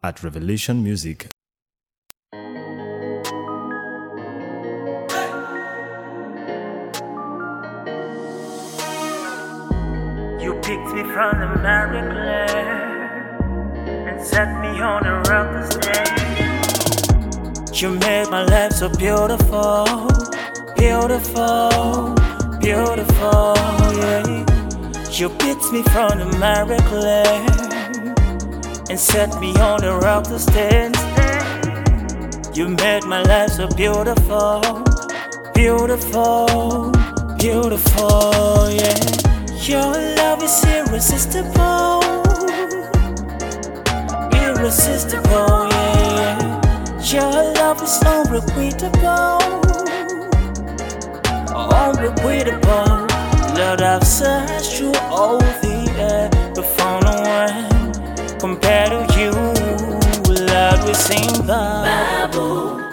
at Revelation Music. You picked me from the married clay and set me on a rock to stay. You made my life so beautiful, beautiful, beautiful, yeah. You picked me from the married clay and set me on a rock to stand. You made my life so beautiful, beautiful, beautiful, yeah. Your love is irresistible, irresistible, yeah. Your love is unrequittable, unrequittable. Lord, I've searched through all the earth, but found no one compared to you. Lord, we sing the Bible.